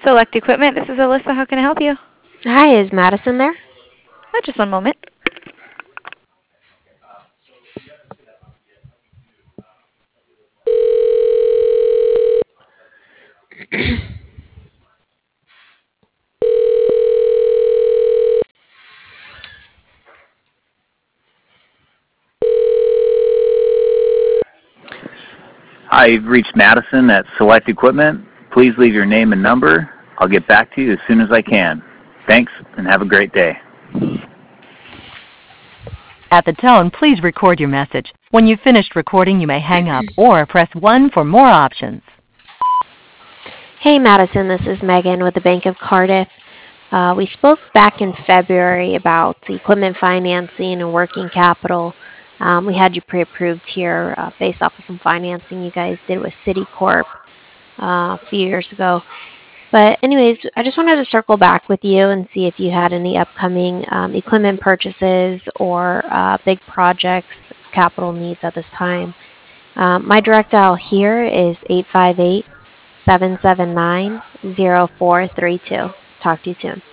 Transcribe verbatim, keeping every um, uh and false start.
Select Equipment, this is Alyssa. How can I help you? Hi, is Madison there? Uh, just one moment. Hi, you've reached Madison at Select Equipment. Please leave your name and number. I'll get back to you as soon as I can. Thanks, and have a great day. At the tone, please record your message. When you've finished recording, you may hang up or press one for more options. Hey, Madison, this is Megan with the Bank of Cardiff. Uh, we spoke back in February about the equipment financing and working capital. Um, we had you pre-approved here uh, based off of some financing you guys did with Citicorp uh, a few years ago. But anyways, I just wanted to circle back with you and see if you had any upcoming um, equipment purchases or uh, big projects, capital needs at this time. Um, my direct dial here is eight five eight, seven seven nine, zero four three two. Talk to you soon.